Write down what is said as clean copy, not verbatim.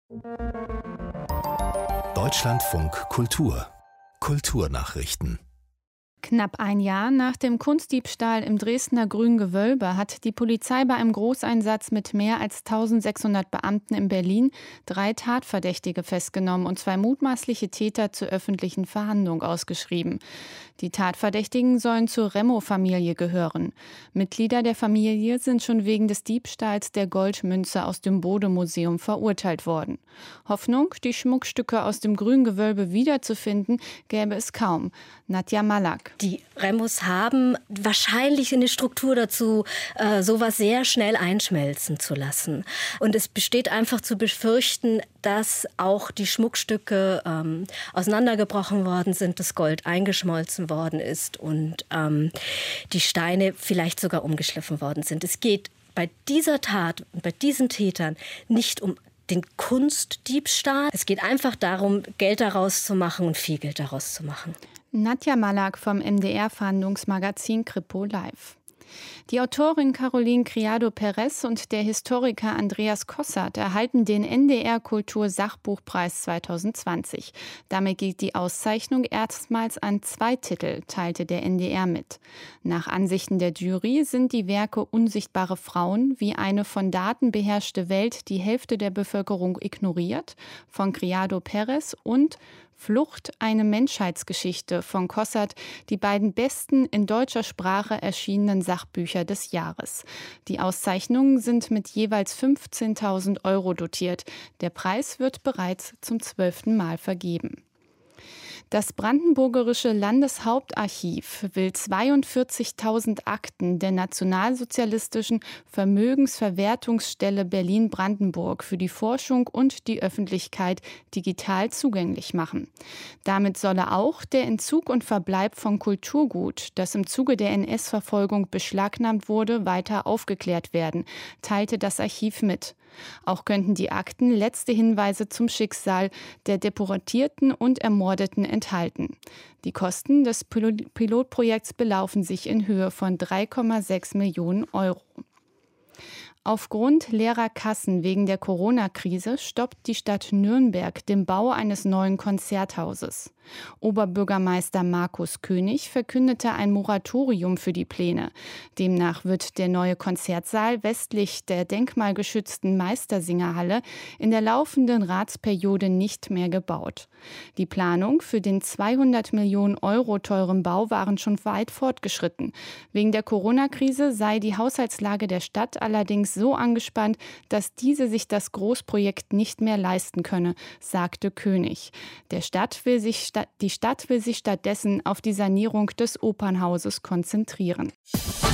Deutschlandfunk Kultur Kulturnachrichten. Knapp ein Jahr nach dem Kunstdiebstahl im Dresdner Grüngewölbe hat die Polizei bei einem Großeinsatz mit mehr als 1600 Beamten in Berlin 3 Tatverdächtige festgenommen und 2 mutmaßliche Täter zur öffentlichen Verhandlung ausgeschrieben. Die Tatverdächtigen sollen zur Remo-Familie gehören. Mitglieder der Familie sind schon wegen des Diebstahls der Goldmünze aus dem Bode-Museum verurteilt worden. Hoffnung, die Schmuckstücke aus dem Grüngewölbe wiederzufinden, gäbe es kaum. Nadja Malak. Die Remos haben wahrscheinlich eine Struktur dazu, sowas sehr schnell einschmelzen zu lassen. Und es besteht einfach zu befürchten, dass auch die Schmuckstücke auseinandergebrochen worden sind, das Gold eingeschmolzen worden ist und die Steine vielleicht sogar umgeschliffen worden sind. Es geht bei dieser Tat und bei diesen Tätern nicht um den Kunstdiebstahl. Es geht einfach darum, Geld daraus zu machen und viel Geld daraus zu machen. Nadja Malak vom MDR-Fahndungsmagazin Kripo Live. Die Autorin Caroline Criado-Perez und der Historiker Andreas Kossert erhalten den NDR Kultur-Sachbuchpreis 2020. Damit geht die Auszeichnung erstmals an 2 Titel, teilte der NDR mit. Nach Ansichten der Jury sind die Werke Unsichtbare Frauen, wie eine von Daten beherrschte Welt die Hälfte der Bevölkerung ignoriert, von Criado-Perez und Flucht, eine Menschheitsgeschichte von Kossert, die beiden besten in deutscher Sprache erschienenen Sachbücher des Jahres. Die Auszeichnungen sind mit jeweils 15.000 € dotiert. Der Preis wird bereits zum 12. Mal vergeben. Das Brandenburgerische Landeshauptarchiv will 42.000 Akten der nationalsozialistischen Vermögensverwertungsstelle Berlin-Brandenburg für die Forschung und die Öffentlichkeit digital zugänglich machen. Damit solle auch der Entzug und Verbleib von Kulturgut, das im Zuge der NS-Verfolgung beschlagnahmt wurde, weiter aufgeklärt werden, teilte das Archiv mit. Auch könnten die Akten letzte Hinweise zum Schicksal der Deportierten und Ermordeten enthalten. Die Kosten des Pilotprojekts belaufen sich in Höhe von 3,6 Millionen €. Aufgrund leerer Kassen wegen der Corona-Krise stoppt die Stadt Nürnberg den Bau eines neuen Konzerthauses. Oberbürgermeister Markus König verkündete ein Moratorium für die Pläne. Demnach wird der neue Konzertsaal westlich der denkmalgeschützten Meistersingerhalle in der laufenden Ratsperiode nicht mehr gebaut. Die Planung für den 200 Millionen € teuren Bau waren schon weit fortgeschritten. Wegen der Corona-Krise sei die Haushaltslage der Stadt allerdings so angespannt, dass diese sich das Großprojekt nicht mehr leisten könne, sagte König. Die Stadt will sich stattdessen auf die Sanierung des Opernhauses konzentrieren.